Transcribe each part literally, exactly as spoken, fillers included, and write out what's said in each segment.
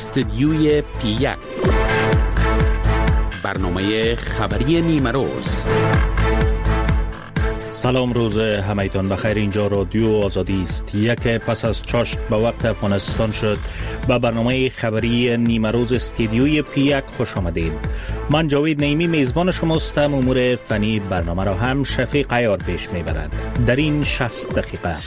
استدیوی پی یک، برنامه خبری نیمه روز. سلام، روز همایتان بخیر. اینجا رادیو آزادی است. یک پس از چاشت به وقت افغانستان شد. به برنامه خبری نیمه روز استدیوی پی یک خوش آمدید. من جاوید نعیمی میزبان شماستم. امور فنی برنامه را هم شفیق عیار پیش میبرد. در این شصت دقیقه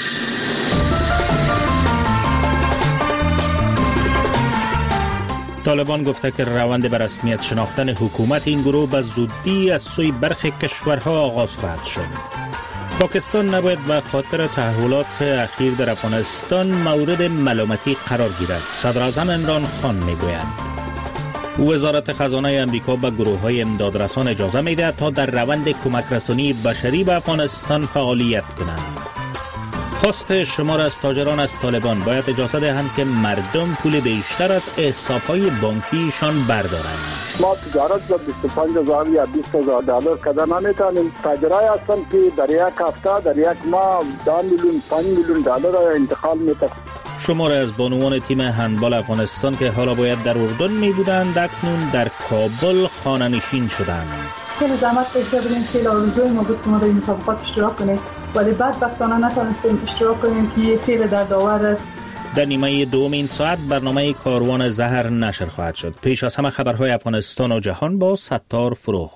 طالبان گفته که روند به رسمیت شناختن حکومت این گروه به زودی از سوی برخی کشورها آغاز خواهد شد. پاکستان نباید به خاطر تحولات اخیر در افغانستان مورد ملامتی قرار گیرد. صدر اعظم عمران خان میگوید. وزارت خزانه امریکا به گروه‌های امدادرسان اجازه می‌دهد تا در روند کمک رسانی بشری به افغانستان فعالیت کنند. خواست شمار از تاجران از طالبان باید اجازه دهند که مردم پول بیشتر از حساب‌های بانکیشان بردارند. ما تجارت با بیست و پنج هزار یا بیست هزار دلار کردن نمیتونیم. تاجرای هستن که در یک هفته در یک ماه ده میلیون پنج میلیون دلار انتقال میتونن. شمار از بانوان تیم هندبال افغانستان که حالا باید در اردن می بودند اکنون در کابل خانه نشین شدند. خیلی زحمت کشیده بودیم، خیلی آرزوی ما بود که ما در این مسابقات اشتراک کنیم، ولی بدبختانه نتونستیم اشتراک کنیم که خیلی دردآور است. در نیمه دوم این ساعت برنامه کاروان زهر نشر خواهد شد. پیش از همه خبرهای افغانستان و جهان با ستار فروغ.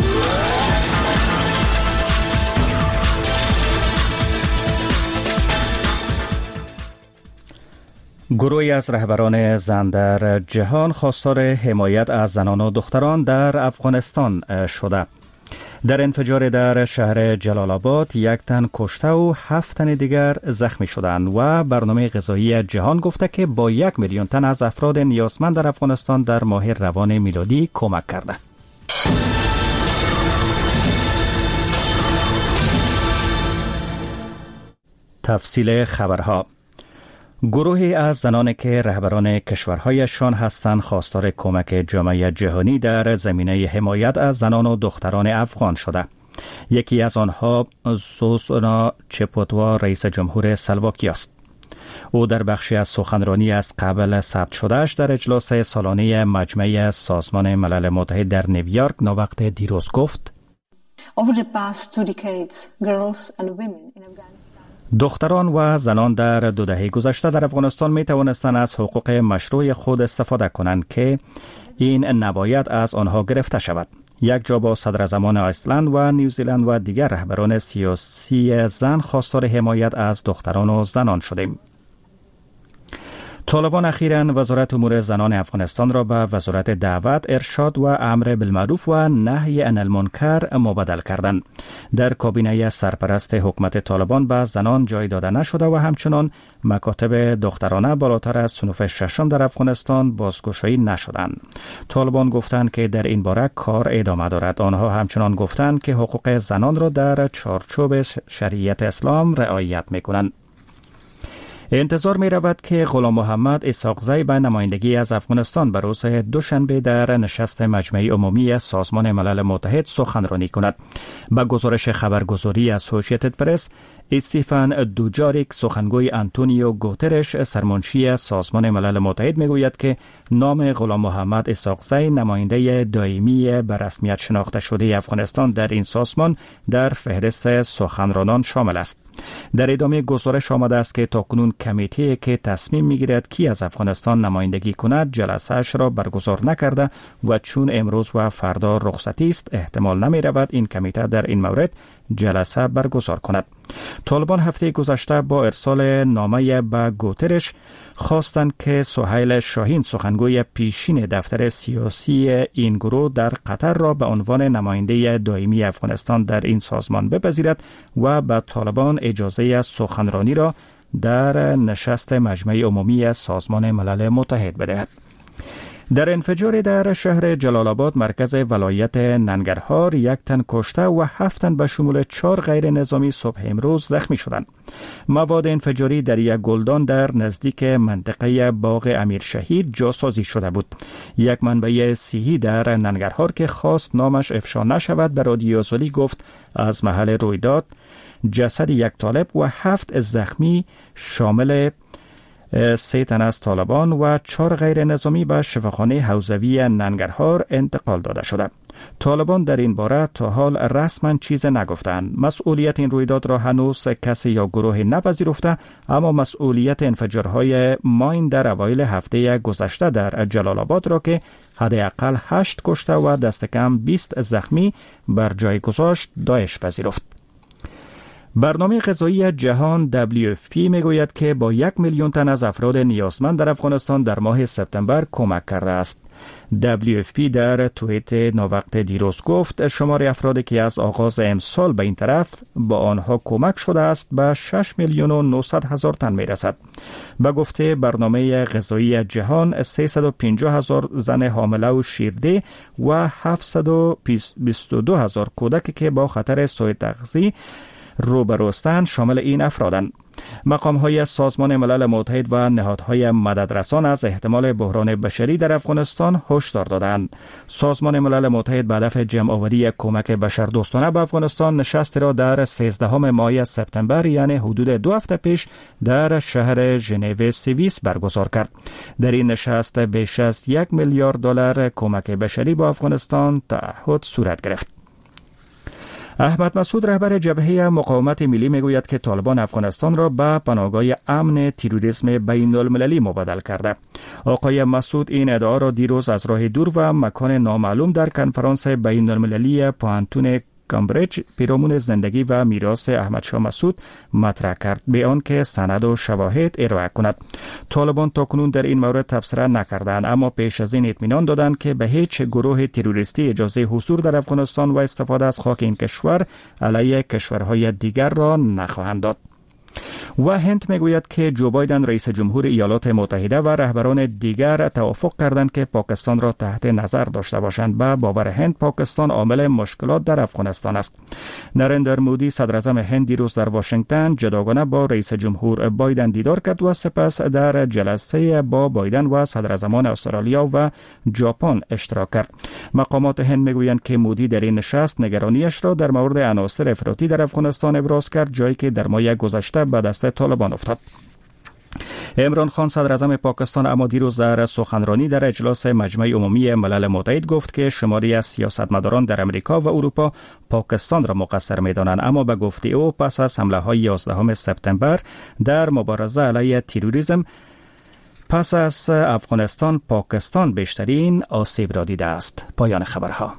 گروهی از رهبران زن در جهان خواستار حمایت از زنان و دختران در افغانستان شده. در انفجار در شهر جلال آباد یک تن کشته و هفت تن دیگر زخمی شدند و برنامه غذایی جهان گفته که با یک میلیون تن از افراد نیازمند در افغانستان در ماه روان میلادی کمک کرده. تفصیل خبرها. گروهی از زنانی که رهبران کشورهایشان هستند خواستار کمک جامعه جهانی در زمینه حمایت از زنان و دختران افغان شده. یکی از آنها سوسونا چپوتوا رئیس جمهور اسلواکی است. او در بخشی از سخنرانی از قبل ثبت شدهش در اجلاس سالانه مجمع سازمان ملل متحد در نیویورک ناوقت دیروز گفت: Over the past two decades, girls and women in Afghanistan دختران و زنان در دو دهه گذشته در افغانستان می توانستند از حقوق مشروع خود استفاده کنند که این نباید از آنها گرفته شود. یک جا با صدراعظمان ایسلند و نیوزیلند و دیگر رهبران سیاسی زن خواستار حمایت از دختران و زنان شدیم. طالبان اخیراً وزارت امور زنان افغانستان را به وزارت دعوت، ارشاد و امر بالمعروف و نهی عن المنکر مبدل کردند. در کابینه سرپرست حکومت طالبان به زنان جای داده نشده و همچنان مکاتب دخترانه بالاتر از صنف ششم در افغانستان بازگشایی نشدند. طالبان گفتند که در این باره کار ادامه دارد. آنها همچنان گفتند که حقوق زنان را در چارچوب شریعت اسلام رعایت می‌کنند. انتظار می رود که غلام محمد اسحاقزی به نمایندگی از افغانستان به روز دوشنبه در نشست مجمع عمومی سازمان ملل متحد سخنرانی کند. به گزارش خبرگزاری اسوسییتد پرس، استیفن دوجاریک سخنگوی آنتونیو گوترش سرمنشی سازمان ملل متحد می گوید که نام غلام محمد اسحاقزی نماینده دائمی به رسمیت شناخته شده افغانستان در این سازمان در فهرست سخنرانان شامل است. در ادامه گزارش آمده است که تاکنون کمیته که تصمیم میگیرد کی از افغانستان نمایندگی کند جلسه‌اش را برگزار نکرده و چون امروز و فردا رخصتی است احتمال نمی رود این کمیته در این مورد جلسه برگزار کند. طالبان هفته گذشته با ارسال نامه به گوترش خواستند که سهیل شاهین سخنگوی پیشین دفتر سیاسی این گروه در قطر را به عنوان نماینده دائمی افغانستان در این سازمان بپذیرد و به طالبان اجازه سخنرانی را در نشست مجمع عمومی سازمان ملل متحد بدهد. در انفجار در شهر جلال آباد مرکز ولایت ننگرهار یک تن کشته و هفت تن به شمول چهار غیر نظامی صبح امروز زخمی شدند. مواد انفجاری در یک گلدان در نزدیک منطقه باغ امیر شهید جاسازی شده بود. یک منبع صحی در ننگرهار که خواست نامش افشا نشود به رادیو آزادی گفت از محل رویداد جسد یک طالب و هفت زخمی شامل سه تن از طالبان و چهار غیر نظامی به شفاخانه حوزوی ننگرهار انتقال داده شده. طالبان در این باره تا حال رسما چیز نگفتند. مسئولیت این رویداد را هنوز کسی یا گروهی نپذیرفته، اما مسئولیت انفجارهای ماین در اوایل هفته گذشته در جلال آباد را که حداقل هشت کشته و دست کم بیست زخمی بر جای گذاشت داعش پذیرفت. برنامه غذایی جهان دبلیو اف پی میگوید که با یک میلیون تن از افراد نیازمند در افغانستان در ماه سپتامبر کمک کرده است. دبلیو اف پی در توییت ناوقت دیروز گفت شمار افرادی که از آغاز امسال به این طرف با آنها کمک شده است به شش میلیون و نهصد هزار تن میرسد. به گفته برنامه غذایی جهان سیصد و پنجاه هزار زن حامله و شیرده و هفتصد و بیست و دو هزار کودک که با خطر سوء تغذیه روبروستند شامل این افرادند. مقام‌های سازمان ملل متحد و نهادهای مددرسان از احتمال بحران بشری در افغانستان هشدار دادند. سازمان ملل متحد به هدف جمع‌آوری کمک بشردوستانه به افغانستان نشستی را در سیزدهم ماه سپتامبر یعنی حدود دو هفته پیش در شهر ژنو سوئیس برگزار کرد. در این نشست بیش از یک میلیارد دلار کمک بشری به افغانستان تعهد صورت گرفت. احمد مسعود رهبر جبهه مقاومت ملی میگوید که طالبان افغانستان را به پناهگاه امن تروریسم بین المللی مبادل کرده. آقای مسعود این ادعا را دیروز از راه دور و مکان نامعلوم در کنفرانس بین المللی پوهنتون کامبریج پیرامون زندگی و میراث احمد شاه مسعود مطرح کرد، به آن که سند و شواهد ارائه کند. طالبان تاکنون در این مورد تبصره نکردند، اما پیش از این اطمینان دادند که به هیچ گروه تروریستی اجازه حضور در افغانستان و استفاده از خاک این کشور علیه کشورهای دیگر را نخواهند داد. و هند میگوید که جو بایدن رئیس جمهور ایالات متحده و رهبران دیگر توافق کردند که پاکستان را تحت نظر داشته باشند. به باور هند پاکستان عامل مشکلات در افغانستان است. نریندر مودی صدر اعظم هند دیروز در واشنگتن جداگانه با رئیس جمهور بایدن دیدار کرد و سپس در جلسه با بایدن و صدر اعظمان استرالیا و ژاپن اشتراک کرد. مقامات هند میگویند که مودی در این نشست نگرانیش را در مورد عناصر افراطی در افغانستان ابراز کرد، جایی که در ماه گذشته به دست طالبان افتاد. عمران خان صدر اعظم پاکستان اما دیروز در سخنرانی در اجلاس مجمع عمومی ملل متحد گفت که شماری از سیاستمداران در امریکا و اروپا پاکستان را مقصر می‌دانند، اما به گفته او پس از حمله‌های یازدهم سپتامبر در مبارزه علیه تروریسم پس از افغانستان پاکستان بیشترین آسیب را دیده است. پایان خبرها.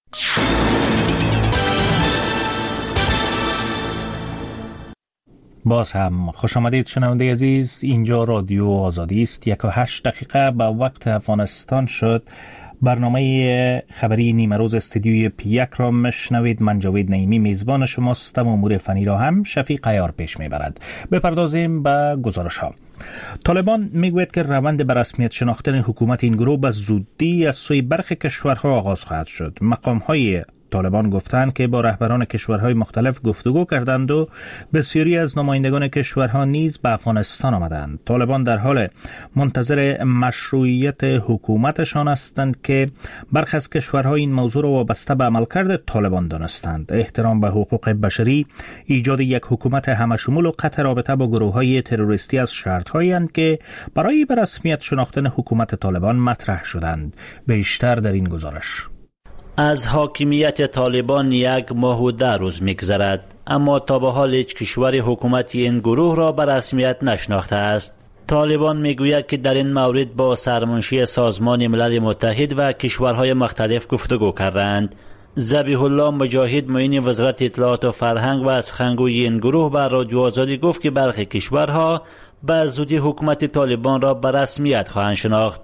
باز هم خوش آمدید شنونده عزیز، اینجا رادیو آزادی است. یک و هشت دقیقه به وقت افغانستان شد. برنامه خبری نیمه روز استودیوی پی یک را مشنوید. من جاوید نعیمی میزبان شماستم. امور فنی را هم شفیق عیار پیش میبرد. بپردازیم به گزارش ها. طالبان میگوید که روند به رسمیت شناختن حکومت این گروه به زودی از سوی برخی کشورها آغاز خواهد شد. مقام های طالبان گفتند که با رهبران کشورهای مختلف گفتگو کردند و بسیاری از نمایندگان کشورها نیز به افغانستان آمدند. طالبان در حال منتظر مشروعیت حکومتشان هستند که برخی از کشورها این موضوع را وابسته به عملکرد طالبان دانستند. احترام به حقوق بشری، ایجاد یک حکومت همشمول و قطع رابطه با گروه‌های تروریستی از شرط‌هایی اند که برای به رسمیت شناختن حکومت طالبان مطرح شدند. بیشتر در این گزارش. از حاکمیت طالبان یک ماه و ده روز می‌گذرد، اما تا به حال هیچ کشور حکومت این گروه را به رسمیت نشناخته است. طالبان میگوید که در این مورد با سرمنشی سازمان ملل متحد و کشورهای مختلف گفتگو کردند. ذبیح الله مجاهد معین وزارت اطلاعات و فرهنگ و سخنگوی این گروه به رادیو آزادی گفت که برخی کشورها به زودی حکومت طالبان را به رسمیت خواهند شناخت.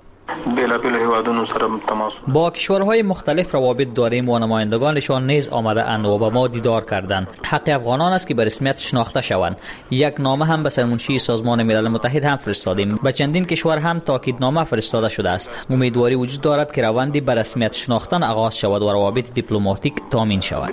با کشورهای مختلف روابط داریم و نمایندگانشان نیز آمده اند و با ما دیدار کردند. حق افغانان است که به رسمیت شناخته شوند. یک نامه هم به سرمنشی سازمان ملل متحد هم فرستادیم. به چندین کشور هم تاکیدنامه فرستاده شده است. امیدواری وجود دارد که روندی به رسمیت شناختن آغاز شود و روابط دیپلماتیک تامین شود.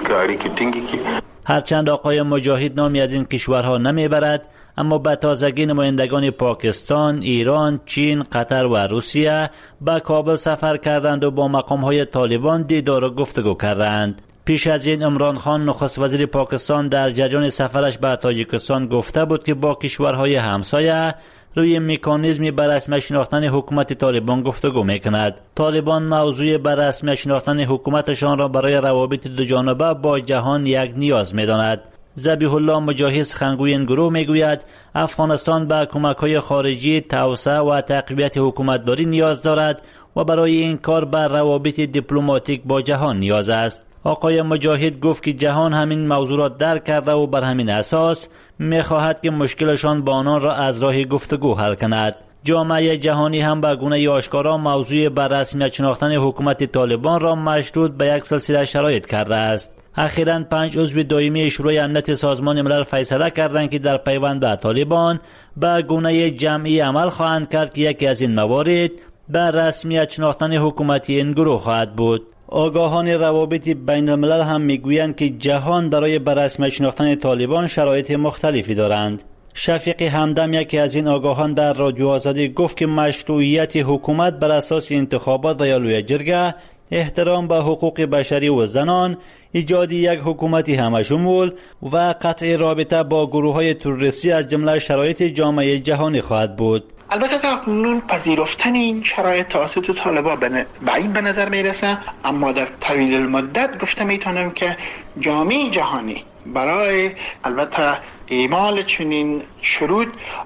هرچند آقای مجاهد نامی از این کشورها نمیبرد، اما به تازگی نمایندگان پاکستان، ایران، چین، قطر و روسیه به کابل سفر کردند و با مقام‌های طالبان دیدار و گفتگو کردند. پیش از این عمران خان نخست وزیر پاکستان در جریان سفرش به تاجیکستان گفته بود که با کشورهای همسایه روی مکانیزمی بر رسمیت شناختن حکومت طالبان گفتگو میکند. طالبان موضوع بر رسمیت شناختن حکومتشان را برای روابط دوجانبه با جهان یک نیاز میداند. ذبیح الله مجاهد سخنگوی این گروه میگوید افغانستان به کمک‌های خارجی، توسعه و تقویت حکومتداری نیاز دارد و برای این کار به روابط دیپلماتیک با جهان نیاز است. آقای مجاهد گفت که جهان همین موضوع را درک کرده و بر همین اساس می‌خواهد که مشکلشان با آنان را از راه گفتگو حل کند. جامعه جهانی هم به گونه آشکارا موضوع بر رسمیت شناختن حکومت طالبان را مشروط به یک سلسله شرایط کرده است. اخیراً پنج عضو دائمی شورای امنیت سازمان ملل فیصله کردند که در پیوند به طالبان به گونه جمعی عمل خواهند کرد که یکی از این موارد بر رسمیت شناختن حکومتی این گروه خواهد بود. آگاهان روابط بین الملل هم میگویند که جهان برای بر رسمیت شناختن طالبان شرایط مختلفی دارند. شفیق همدم یکی از این آگاهان در رادیو آزادی گفت که مشروعیت حکومت بر اساس انتخابات و یا لوی جرگه، احترام به حقوق بشری و زنان، ایجاد یک حکومتی همشمول و قطع رابطه با گروه‌های تروریستی از جمله شرایط جامعه جهانی خواهد بود. البته تا کنون پذیرفتن این شرایط توسط طالبان بعید به نظر میرسه، اما در طویل المدت گفته میتونم که جامعه جهانی برای البته اعمال چنین شروط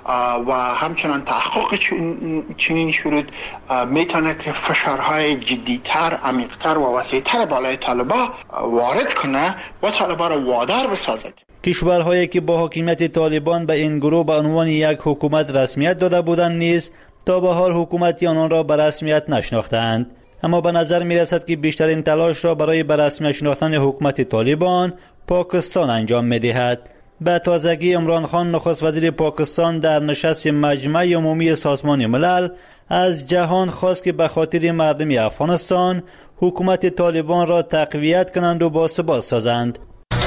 و همچنان تحقق چنین شروط میتونه که فشارهای جدیتر، عمیقتر و وسیعتر بالای طالبان وارد کنه و طالبان را وادار بسازد. کشورهایی که با حاکمیت طالبان به این گروه به عنوان یک حکومت رسمیت داده بودند نیز تا به حال حکومتی آنان را به رسمیت نشناختند. اما به نظر می رسد که بیشترین تلاش را برای به رسمیت شناختن حکومت طالبان پاکستان انجام می دهد. به تازگی عمران خان نخست وزیر پاکستان در نشست مجمع عمومی سازمان ملل از جهان خواست که به خاطر مردم افغانستان حکومت طالبان را تقویت کنند و باثبات سازند.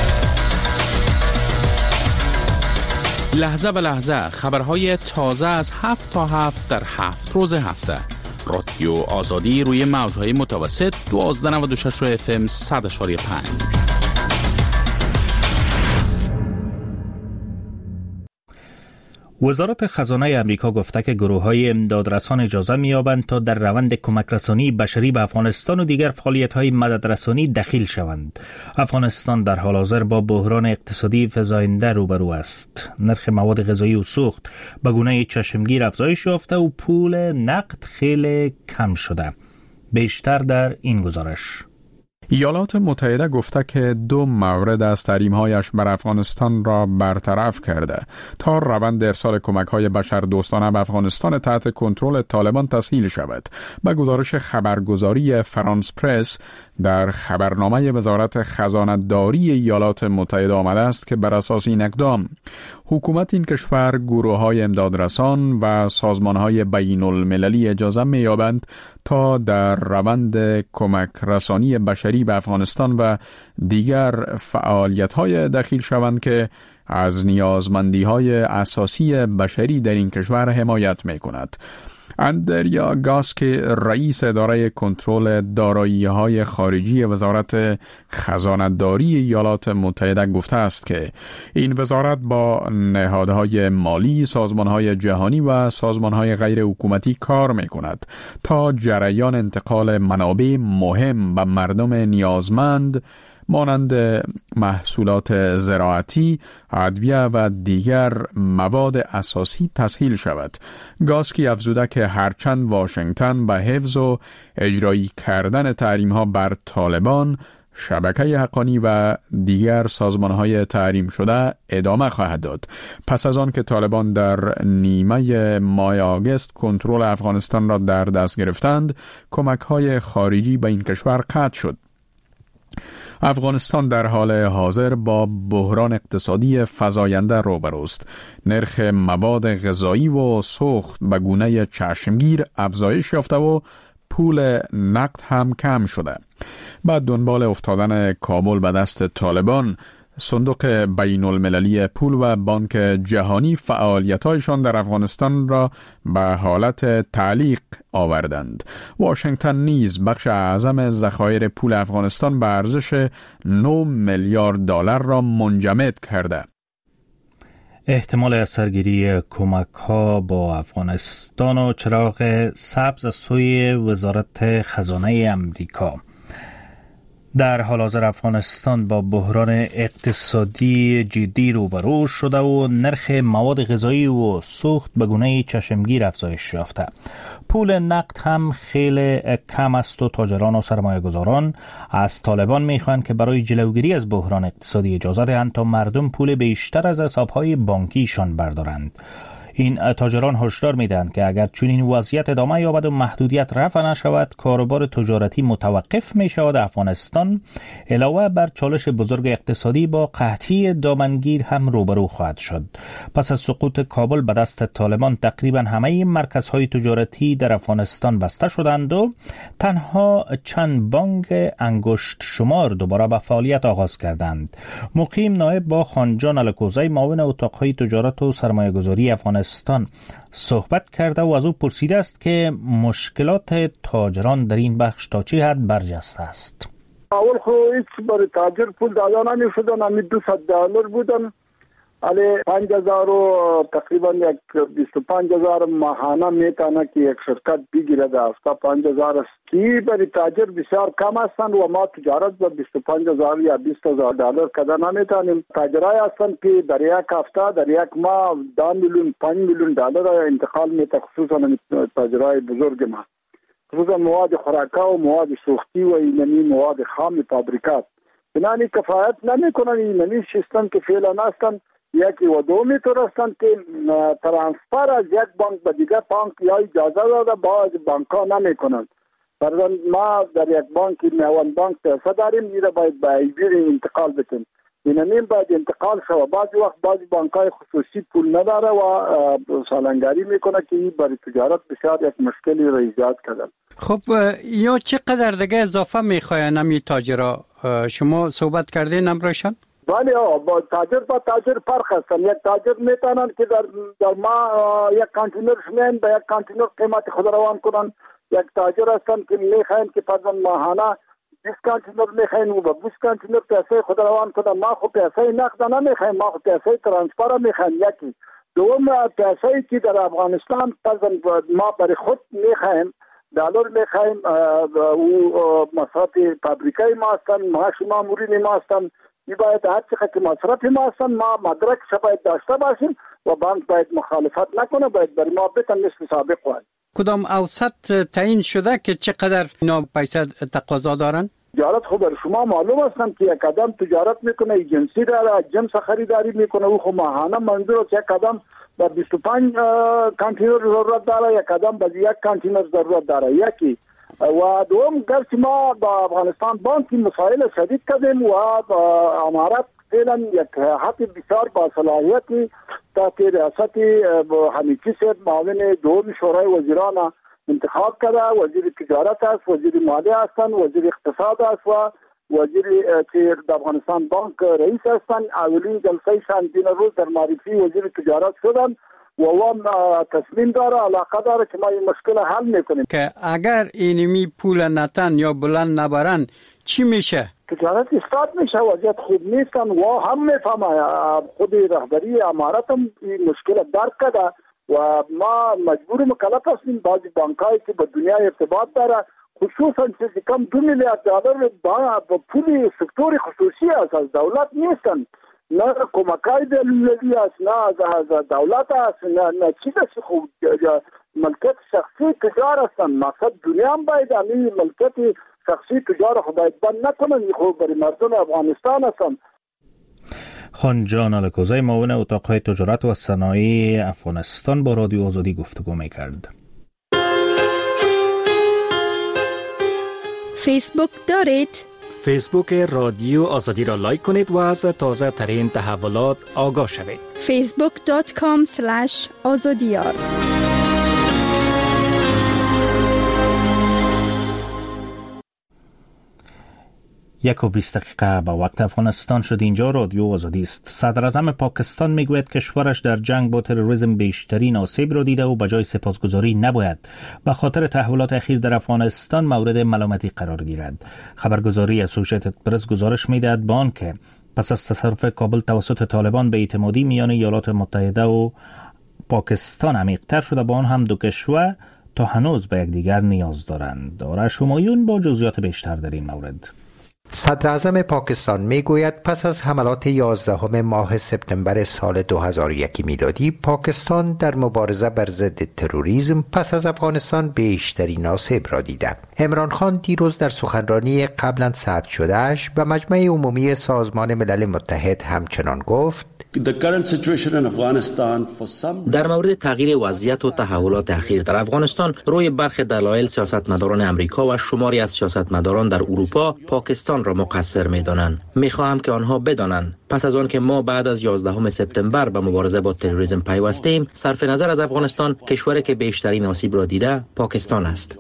لحظه به لحظه خبرهای تازه از هفت تا هفت در هفت روز هفته. رادیو آزادی روی موجهای متوسط دوازده نود و شش اف ام صد اشاری پنج. وزارت خزانه امریکا گفته که گروه‌های امدادرسان اجازه می‌یابند تا در روند کمک‌رسانی بشری به افغانستان و دیگر فعالیت‌های مددرسانی دخیل شوند. افغانستان در حال حاضر با بحران اقتصادی فزاینده روبرو است. نرخ مواد غذایی و سوخت به گونه چشمگیر افزایش یافته و پول نقد خیلی کم شده. بیشتر در این گزارش. ایالات متحده گفته که دو مورد از تحریم‌هایش بر افغانستان را برطرف کرده تا روند ارسال کمک‌های بشردوستانه به افغانستان تحت کنترل طالبان تسهیل شود. به گزارش خبرگزاری فرانس پرس در خبرنامه وزارت خزانه‌داری ایالات متحده آمده است که بر اساس این اقدام حکومت این کشور گروه‌های امدادرسان و سازمان‌های بین‌المللی اجازه می‌یابند تا در روند کمک رسانی بشری به افغانستان و دیگر فعالیت‌های دخیل شوند که از نیازمندی‌های اساسی بشری در این کشور حمایت می‌کند. اندریا گاسکی رئیس اداره کنترل دارایی‌های خارجی وزارت خزانه‌داری ایالات متحده گفته است که این وزارت با نهادهای مالی، سازمان‌های جهانی و سازمان‌های غیر حکومتی کار می‌کند تا جریان انتقال منابع مهم به مردم نیازمند مانند محصولات زراعتی، ادویه و دیگر مواد اساسی تسهیل شود. گاسکی افزوده که هرچند واشنگتن به حفظ و اجرایی کردن تحریم‌ها بر طالبان، شبکه حقانی و دیگر سازمان‌های تحریم شده ادامه خواهد داد. پس از آن که طالبان در نیمه ماه آگوست کنترل افغانستان را در دست گرفتند، کمک‌های خارجی به این کشور قطع شد. افغانستان در حال حاضر با بحران اقتصادی فزاینده روبروست. نرخ مواد غذایی و سوخت به گونه چشمگیر افزایش یافته و پول نقد هم کم شده. بعد دنبال افتادن کابل به دست طالبان، صندوق بین المللی پول و بانک جهانی فعالیت‌هایشان در افغانستان را به حالت تعلیق آوردند. واشنگتن نیز بخش اعظم ذخایر پول افغانستان به ارزش نه میلیارد دلار را منجمد کرده. احتمال از سرگیری کمک ها با افغانستان و چراغ سبز از سوی وزارت خزانه امریکا. در حال حاضر افغانستان با بحران اقتصادی جدی روبرو شده و نرخ مواد غذایی و سوخت به گونه چشمگیر افزایش یافته. پول نقد هم خیلی کم است و تاجران و سرمایه گذاران از طالبان میخواهند که برای جلوگیری از بحران اقتصادی اجازه دهند تا مردم پول بیشتر از حسابهای بانکیشان بردارند. این تاجران هشدار میدهند که اگر چنین وضعیت ادامه یابد و محدودیت رفع نشود، کاروبار تجارتی متوقف می شود. افغانستان علاوه بر چالش بزرگ اقتصادی با قحطی دامنگیر هم روبرو خواهد شد. پس از سقوط کابل به دست طالبان تقریبا همه مرکزهای تجارتی در افغانستان بسته شدند و تنها چند بانک انگشت شمار دوباره به فعالیت آغاز کردند. مقیم نایب با خانجان الکوزی معاون اتاقهای تجارت و سرمایه‌گذاری افغانستان صحبت کرده و از او پرسیده است که مشکلات تاجران در این بخش تا چه حد برجسته است. اول خو هیچ برای تاجر پول داده نمی شدن، همی دویست دلار بودن، علی پنج هزار و تقریبا یک بیست و پنج هزار ماهانه میتونه که یک شرکت بگیره در هفته پنج هزار است که برای تاجر بسیار کم هستند و ما تجارت با بیست و پنج هزار یا بیست هزار دلار کده نمیتونیم. تاجرای هستند که در یک هفته در یک ماه ده میلیون پنج میلیون دلار انتقال میته، خصوصا تاجرای بزرگ ما، خصوصا مواد خوراکه و مواد سوختی و اینمی مواد خام فابریکات. بنابراین کفایت نمیکنن اینمی سیستم که فعلا هستند. یکی و دومی طور هستند که ترانسفر از یک بانک به دیگر بانک یا اجازه داده باز بانک ها نمی کنند. فرضاً ما در یک بانک میوان بانک پیسه داریم، میره باید به ایبیر انتقال بتیم، اینمین باید انتقال شو. بعضی وقت بعضی بانک های خصوصی پول نداره و سالنگاری میکنه که این برای تجارت بسیار یک مشکلی را ایجاد کردن. خب یا چقدر دیگه اضافه میخواین نمی تاجرها؟ شما صحبت کردین امروشان؟ بله، با تاجر با تاجر فرق هستن. یک تاجر میتونن که در, در ما یک کانتینر شمین به یک کانتینر قیمت خود روان کنن. یک تاجر هستن که میخواین که پس ماهانه بیست کانتینر میخواین و با بیست کانتینر پیسه خود روان کنن. ما خود پیسه نقد نمیخوایم، ما خود پیسه ترانسفر میخوایم. یکی دوم پیسه که در افغانستان پس ما برای خود میخوایم دلار میخوایم و مصرف فابریکای ما هستن، معاش مامورین ما هستن. این باید هر چقدر که مصرف ما هستن ما مدرکش باید داشته باشیم و بانک باید مخالفت نکنه، باید بر ما بتن مثل سابق باید. کدام اوسط تعیین شده که چقدر اینا پیسه تقاضا دارن؟ تجارت خب بر شما معلوم هستن که یک آدم تجارت میکنه، ایجنسی داره، جنس خریداری میکنه، او خب ماهانه منظور است یک آدم با بیست و پنج کانتینر ضرورت داره، یک آدم با یک کانتینر ضرورت داره. یکی و دوم گرچه ما با افغانستان بانکی مسائل شدید کردیم و امارت فعلا یک هیئت بسیار با صلاحیتی تحت ریاست حمیدچی صاحب معاون دوم شورای وزیران انتخاب کرده. وزیر تجارت است، وزیر مالیه هستند، وزیر اقتصاد است و وزیر که افغانستان بانک رئیس هستند. اولین جلسه شان دین روز در معرفی وزیر تجارت شدن و هم تصمیم داره، علاقه داره که ما این مشکل حل میکنیم. که اگر اینمی پول نتن یا بلند نبرن چی میشه؟ تجارت استاد میشه، وضعیت خوب نیستن و هم میفهمه خود رهبری امارت هم این مشکل درک کرده و ما مجبور مکلف هستیم. بعضی بانکایی که با دنیا ارتباط داره، خصوصا چیزی کم دو میلیارد دلار با پول سکتور خصوصی است، از دولت نیستن. نه کمکای دلیلی است، نه از دولت است، نه نه چیز خوب ملکت شخصی تجار هستن. مقصد دنیا هم باید همین ملکت شخصی تجار خود باید بند نکنن. این خوب برای مردم افغانستان هستن. خانجان الکوزی معاون اتاقهای تجارت و صنایع افغانستان با رادیو آزادی گفتگو می‌کرد. فیسبوک دارید؟ فیسبوک رادیو آزادی را لایک کنید و از تازه ترین تحولات آگاه شوید. فیسبوک دات کام اسلش آزادیار. یک و بیست دقیقه به وقت افغانستان شد. اینجا رادیو آزادی است. صدر اعظم پاکستان میگوید کشورش در جنگ با تروریسم بیشترین آسیب را دیده و به جای سپاسگزاری نباید به خاطر تحولات اخیر در افغانستان مورد ملامتی قرار گیرد. خبرگزاری اسوسییتد پرس گزارش میدهد با آنکه پس از تصرف کابل توسط طالبان به اعتمادی میان ایالات متحده و پاکستان عمیق‌تر شده، با آن هم دو کشور تا هنوز به یکدیگر نیاز دارند. آرش همایون با جزئیات بیشتر در این مورد. صدر اعظم پاکستان میگوید پس از حملات یازدهم ماه سپتامبر سال دو هزار و یک میلادی، پاکستان در مبارزه بر ضد تروریسم پس از افغانستان بیشترین آسیب را دیده. عمران خان دیروز در سخنرانی قبلا ثبت شده‌اش به مجمع عمومی سازمان ملل متحد همچنان گفت: در مورد تغییر وضعیت و تحولات اخیر در افغانستان، روی برخی دلایل سیاستمداران امریکا و شماری از سیاستمداران در اروپا پاکستان را مقصر می‌دانند. می‌خواهم که آنها بدانند پس از آن که ما بعد از یازدهم سپتامبر به مبارزه با تروریسم پیوستیم، صرف نظر از افغانستان، کشوری که بیشترین آسیب را دیده پاکستان است.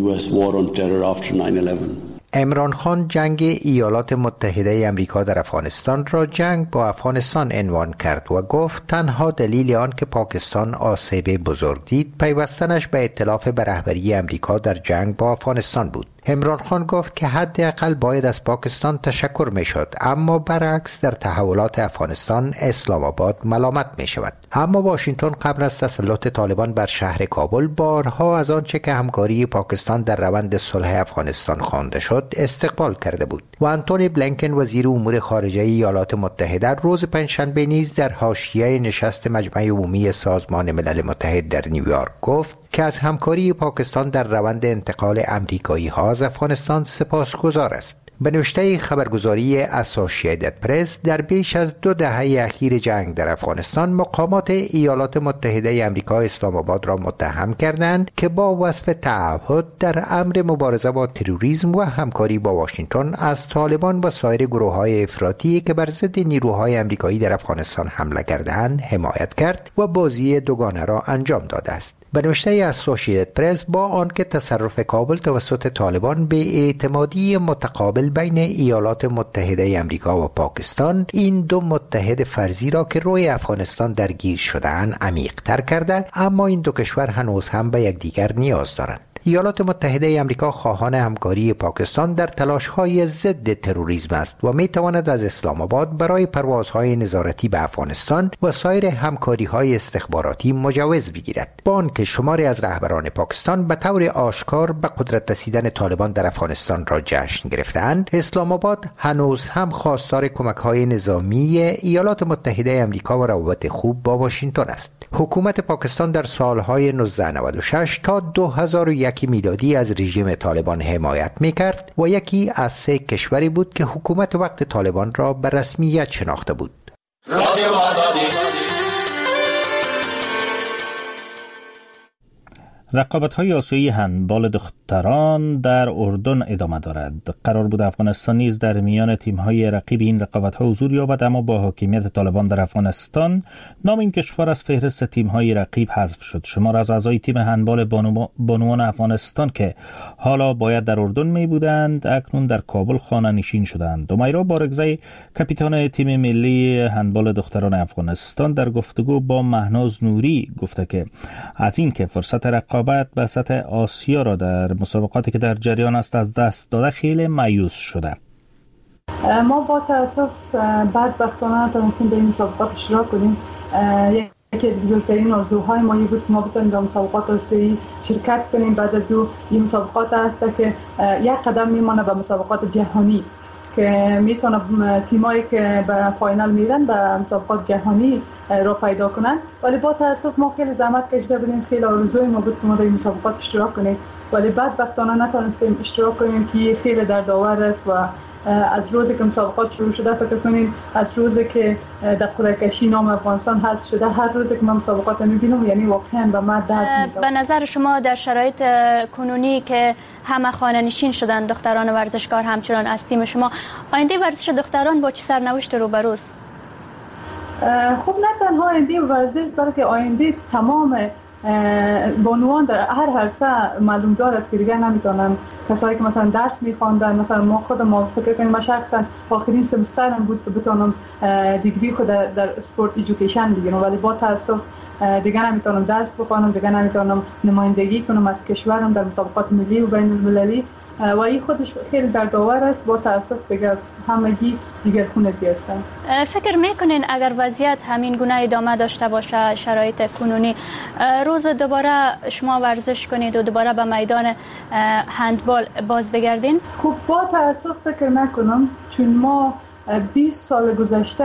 عمران خان جنگ ایالات متحده آمریکا در افغانستان را جنگ با افغانستان عنوان کرد و گفت تنها دلیل آن که پاکستان آسیب بزرگ دید پیوستنش به ائتلاف به رهبری آمریکا در جنگ با افغانستان بود. عمران خان گفت که حداقل باید از پاکستان تشکر می شد، اما برعکس در تحولات افغانستان اسلام آباد ملامت می شود. اما واشنگتن قبل از تسلط طالبان بر شهر کابل بارها از آنچه که همکاری پاکستان در روند صلح افغانستان خوانده شد استقبال کرده بود و آنتونی بلینکن وزیر امور خارجه ایالات متحده روز پنجشنبه نیز در حاشیه نشست مجمع عمومی سازمان ملل متحد در نیویورک گفت که از همکاری پاکستان در روند انتقال امریکایی ها از افغانستان سپاسگزار است. به نوشته خبرگزاری اسوسییتد پرس، در بیش از دو دهه اخیر جنگ در افغانستان مقامات ایالات متحده آمریکا اسلام آباد را متهم کردند که با وصف تعهد در امر مبارزه با تروریسم و همکاری با واشنگتن از طالبان و سایر گروه‌های افراطی که بر ضد نیروهای آمریکایی در افغانستان حمله کردند حمایت کرد و بازی دوگانه را انجام داده است. به نوشته اسوسییتد پرس، با آنکه تصرف کابل توسط طالبان به اعتمادی متقابل بین ایالات متحده آمریکا و پاکستان، این دو متحد فرضی را که روی افغانستان درگیر شده‌اند عمیق‌تر کرده، اما این دو کشور هنوز هم به یکدیگر نیاز دارند. ایالات متحده آمریکا خواهان همکاری پاکستان در تلاش‌های ضد تروریسم است و می‌تواند از اسلام آباد برای پروازهای نظارتی به افغانستان و سایر همکاری‌های استخباراتی مجوز بگیرد. با آنکه شماری از رهبران پاکستان به طور آشکار به قدرت رسیدن طالبان در افغانستان را جشن گرفتند، اسلام آباد هنوز هم خواستار کمک‌های نظامی ایالات متحده آمریکا و روابط خوب با واشنگتن است. حکومت پاکستان در سال‌های نوزده نود و شش تا دو هزار و یک میلادی از رژیم طالبان حمایت می‌کرد و یکی از سه کشوری بود که حکومت وقت طالبان را به رسمیت شناخته بود. رادیو آزادی. رقابت‌های آسیایی هندبال دختران در اردن ادامه دارد. قرار بود افغانستان نیز در میان تیم‌های رقیب این رقابت‌ها حضور یابد، اما با حاکمیت طالبان در افغانستان نام این کشور از فهرست تیم‌های رقیب حذف شد. شمار از اعضای تیم هندبال بانو... بانوان افغانستان که حالا باید در اردن می بودند اکنون در کابل خانه نشین شدند. دومیرا بارگزی، کاپیتان تیم ملی هندبال دختران افغانستان، در گفتگو با مهناز نوری گفته که از این که فرصت رقابت به سطح آسیا را در مسابقاتی که در جریان است از دست داده خیلی مایوس شده. ما با تأسف بدبختانه نتونستیم به این مسابقات اشتراک کنیم. یکی از بزرگترین آرزوهای ما این بود که ما بتونیم در مسابقات آسیایی شرکت کنیم. بعد از او این مسابقات است که یک قدم میمانه به مسابقات جهانی که میتونه تیمایی که به فاینال میرن به مسابقات جهانی را پیدا کنن، ولی با تاسف ما خیلی زحمت کشیده بودیم، خیلی آرزوی ما بود که ما در این مسابقات اشتراک کنیم، ولی بدبختانه نتونستیم اشتراک کنیم که خیلی دردآور است و از روزی که مسابقات شروع شده فکر کنیم از روزی که در قرعه کشی نام افغانستان حذف شده، هر روزی که من مسابقات میبینم یعنی واقعا به من درد میده. به نظر شما در شرایط کنونی که همه خانه نشین شدن دختران ورزشکار همچنان از تیم شما، آینده ورزش دختران با چه سرنوشت روبروست؟ خب نه تنها آینده ورزش بلکه آینده تمام بانوان در هر عرصه معلوم دار است که دیگر نمیتونن، کسایی که مثلا درس میخواندن، مثلا ما خود ما فکر کنیم، ما شخصا آخرین سمسترم بود که بتونم دیگری خود در اسپورت ایژوکیشن بگیرم، ولی با تاسف دیگر نمیتونم درس بخوانم، دیگر نمیتونم نمایندگی کنم از کشورم در مسابقات ملی و بین المللی و این خودش خیلی دردآور است. با تاسف دیگر همگی دیگر خونتی هستند. فکر میکنین اگر وضعیت همین گونه ادامه داشته باشه، شرایط کنونی، روز دوباره شما ورزش کنید و دوباره به میدان هندبال باز بگردین؟ خب با تاسف فکر نکنم، چون ما بیست سال گذشته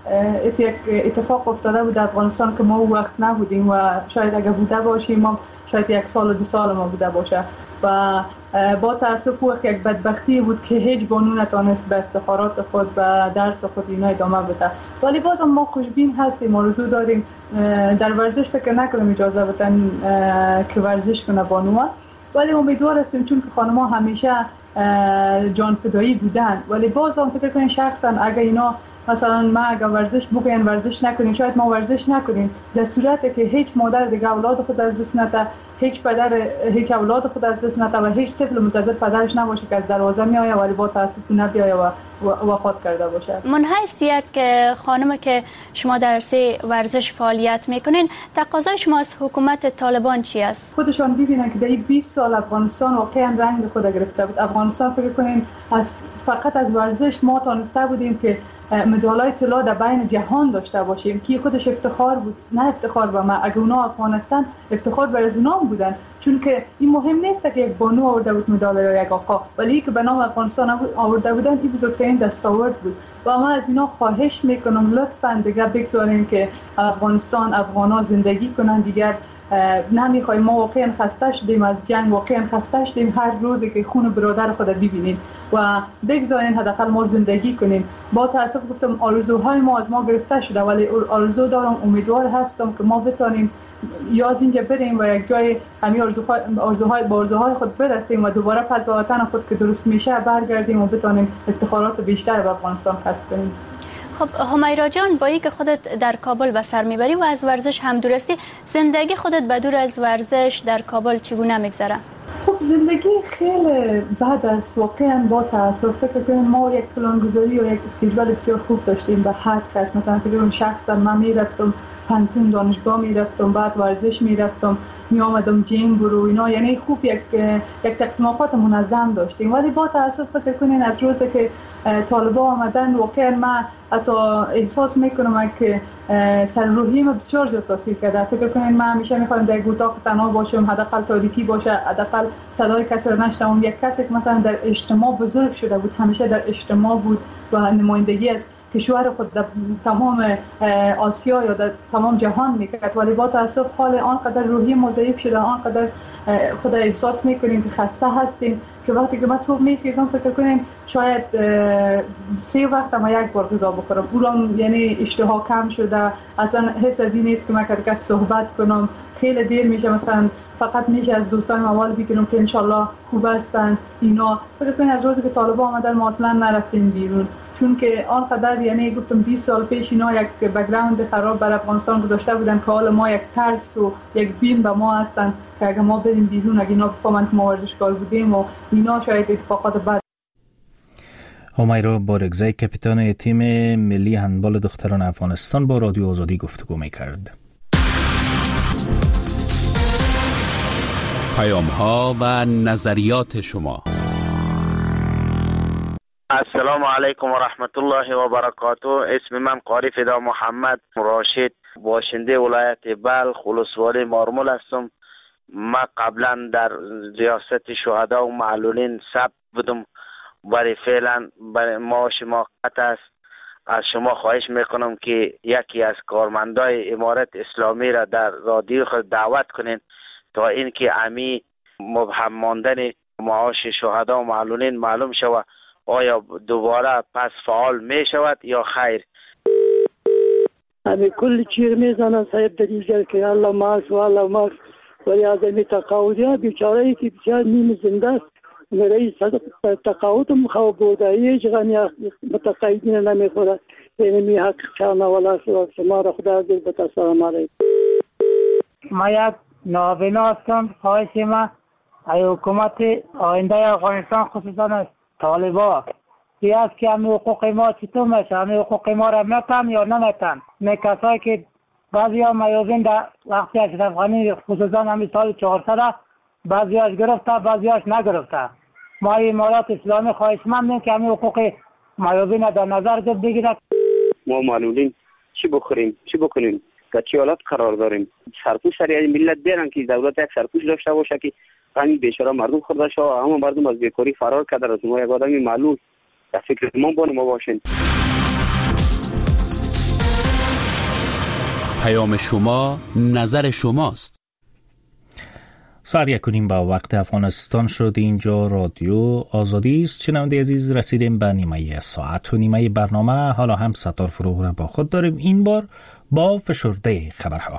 اتفاق افتاده بود در افغانستان که ما وقت نبودیم و شاید اگر بوده باشیم ما شاید یک سال و دو سال ما بوده باشه و با تاسف وقت یک بدبختی بود که هیچ بانو نتونست به افتخارات خود و درس خود اینا ادامه بده. ولی بازم ما خوشبین هستیم، آرزو داریم در ورزش فکر نکنیم اجازه بدن که ورزش کنه بانوان، ولی امیدوار هستیم چون که خانم‌ها همیشه جان فدایی بودن. ولی باز هم فکر کنین شخصا اگه اینا مثلا ما اگه ورزش بگوین ورزش نکنیم، شاید ما ورزش نکنیم، در صورتی که هیچ مادر دیگه اولاد خود از دست نده، هیچ پدر هیچ اولاد خود از دست نده و هیچ طفل منتظر پدرش نباشه که از دروازه میآید ولی با تاسف نبیاید و وفات کرده باشه. من حیث یک خانم که شما در عرصه ورزش فعالیت میکنین، تقاضای شما از حکومت طالبان چی است؟ خودشان ببینن که در این بیست سال افغانستان واقعا رنگ خود گرفته بود. افغانستان فکر کنین از فقط از ورزش ما تونسته بودیم که مدالای طلا در بین جهان داشته باشیم که خودش افتخار بود. نه افتخار به ما، اگه اونا افغانستان افتخار بر از اونا بودن، چون که این مهم نیست که یک بانو آورده بود مدال یا یک آقا، ولی که به نام افغانستان آورده بودن این بزرگترین دستاورد بود و من از اینا خواهش میکنم لطفاً دیگه بگذارین که افغانستان افغانا زندگی کنن. دیگر نمیخوایم، ما واقعا خسته شدیم از جنگ، واقعا خسته شدیم هر روزی که خون برادر خود ببینیم و بگذارین حداقل ما زندگی کنیم. با تاسف گفتم آرزوهای ما از ما گرفته شده، ولی آرزو دارم، امیدوار هستم که ما بتونیم یا از اینجا بریم و یک جای همین آرزوهای آرزوهای با آرزوهای خود برسیم و دوباره پس به وطن خود که درست میشه برگردیم و بتونیم افتخارات بیشتر به افغانستان کسب کنیم. خب همیرا جان، با اینکه خودت در کابل به سر میبری و از ورزش هم دورستی، زندگی خودت بدور از ورزش در کابل چگونه میگذره؟ خب زندگی خیلی بد است واقعا. با تاسف فکر کنم ما یک پلانگذاری و یک اسکیجول بسیار خوب داشتیم به هر کس. مثلا فکر کنم شخصا من میرفتم پنتون دانشگاه میرفتم، بعد ورزش میرفتم، می آمدم جیم برو اینا، یعنی خوب یک یک تقسیم اوقات منظم داشتیم. ولی با تاسف فکر کنین از روزی که طالبا آمدن واقعا من حتی احساس میکنم که سر روحیم بسیار زیاد تاثیر کرده. فکر کنین من همیشه میخوایم در اتاق تنها باشم، حداقل تاریکی باشه، حداقل صدای کسی رو نشنوم. یک کسی که مثلا در اجتماع بزرگ شده بود، همیشه در اجتماع بود و نمایندگی از کشور خود در تمام آسیا یا در تمام جهان میکرد، ولی با تاسف حال آنقدر روحی مضاعف شده، آنقدر خود احساس میکنیم که خسته هستیم که وقتی که من صبح میخیزم فکر کنیم شاید سه وقت ما یک بار غذا بخورم، اونم یعنی اشتها کم شده، اصلا حس از این نیست که من که صحبت کنم. خیلی دیر میشه، مثلا فقط میشه از دوستان موال بگیرم که انشالله خوب هستن اینا. فکر کنید از روزی که طالبان آمدن ما اصلا نرفتیم بیرون، چون که آنقدر یعنی گفتم بیست سال پیش اینا یک بک‌گراند خراب بر افغانستان گذاشته بودن که حالا ما یک ترس و یک بیم به ما هستن که اگه ما بریم بیرون، اگه اینا بفهمن که ما ورزشکار بودیم و اینا، شاید اتفاقات بد. همیرا بارگزای کاپیتان تیم ملی هندبال دختران افغانستان با رادیو آزادی گفتگو می‌کرد. پیام‌ها و نظریات شما. السلام علیکم و رحمت الله و برکاته. اسم من قاری فدا محمد راشد، باشنده ولایت بلخ ولسوالی مارمول هستم. ما قبلا در ریاست شهدا و معلولین ثبت بودم، برای فعلا برای معاش موقت است. از شما خواهش میکنم که یکی از کارمندای امارت اسلامی را در رادیو خود دعوت کنین تا اینکه امی مبهم ماندن معاش شهدا و معلولین معلوم شود آیا دوباره پس فعال می شود یا خیر. امی کل چیر میزنن صاحب در اینجا که الله ماس و الله ماس، ولی از امی تقاعدی ها بیچاره ای که بسیار نیم زنده است، رئیس تقاعد مخواه بوده هیچ غنی متقاعدین نمی خورد، یعنی می حق چانه ولا شما را خدا عزیز بتا. سلام علیکم. ما یک نابینا هستم. خواهش من ای حکومت آینده افغانستان خصوصا طالبا که است که همه حقوق ما چطور میشه، همه حقوق ما را میتن یا نمیتن. می کسایی که بعضی ها میابین در وقتی اشرف غنی خصوصا همین سال چهارصد بعضی هاش گرفته بعضی هاش نگرفته. ما امارات اسلامی خواهشمندیم که همین حقوق میابین در نظر بگیرد. ما معلولین چی بخوریم چی بکنیم در چه حالت قرار داریم؟ سرپوش سریع ملت بیارن که دولت یک سرپوش داشته باشه که همین بیچاره مردم خورده شو، همه مردم از بیکاری فرار کرده. از ما یک آدمی معلول در فکر ما بانه ما باشین. پیام شما نظر شماست. ساعت یک و نیم با وقت افغانستان شد. اینجا رادیو آزادی است. شنونده عزیز، رسیدیم به نیمه ساعت و نیمه برنامه. حالا هم ستار فروغ را با خود داریم، این بار با فشرده خبرها.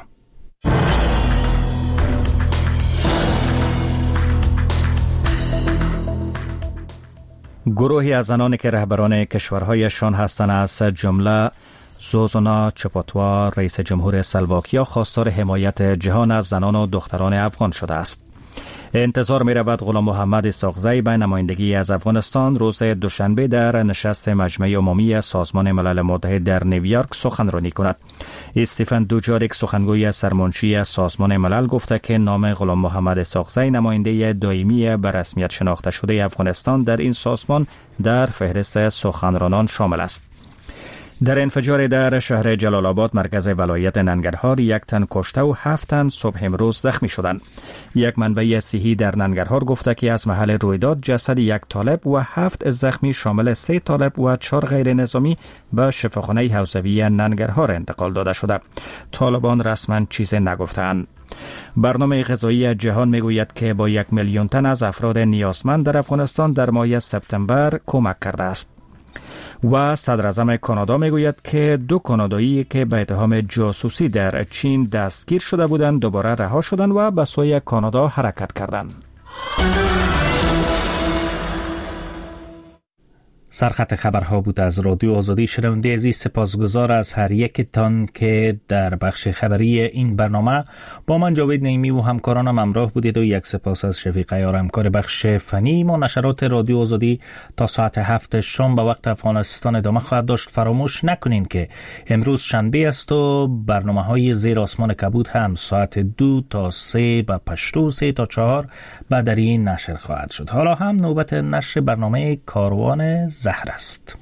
گروهی از زنانی که رهبران کشورهایشان هستند از جمله زوزانا چپاتوا رئیس جمهور اسلواکیا خواستار حمایت جهان از زنان و دختران افغان شده است. انتظار می رود غلام محمد اسحاقزی به نمایندگی از افغانستان روز دوشنبه در نشست مجمع عمومی سازمان ملل متحد در نیویورک سخنرانی کند. استیفن دوجاریک سخنگوی سرمنشی سازمان ملل گفته که نام غلام محمد اسحاقزی نماینده دائمی به رسمیت شناخته شده افغانستان در این سازمان در فهرست سخنرانان شامل است. در انفجار در شهر جلال آباد مرکز ولایت ننگرهار یک تن کشته و هفت تن صبح امروز زخمی شدند. یک منبع صحی در ننگرهار گفته که از محل رویداد جسد یک طالب و هفت زخمی شامل سه طالب و چهار غیر نظامی به شفاخانه حوزوی ننگرهار انتقال داده شده. طالبان رسما چیزی نگفتند. برنامه غذایی جهان میگوید که با یک میلیون تن از افراد نیازمند در افغانستان در ماه سپتامبر کمک کرده است. و صدر اعظم کانادا میگوید که دو کانادایی که به اتهام جاسوسی در چین دستگیر شده بودند دوباره رها شدند و به سوی کانادا حرکت کردند. سرخط خبرها بود از رادیو آزادی. شنونده عزیز، سپاسگزار از هر یک تان که در بخش خبری این برنامه با من جاوید نعیمی و همکارانم همراه بودید و یک سپاس از شفیق عیار همکار بخش فنی. ما نشرات رادیو آزادی تا ساعت هفت شام به وقت افغانستان ادامه خواهد داشت. فراموش نکنین که امروز شنبه است و برنامه های زیر آسمان کبود هم ساعت دو تا سه و پشتو سه تا چهار بعد در این نشر خواهد شد. حالا هم نوبت نشر برنامه کاروان زهر است.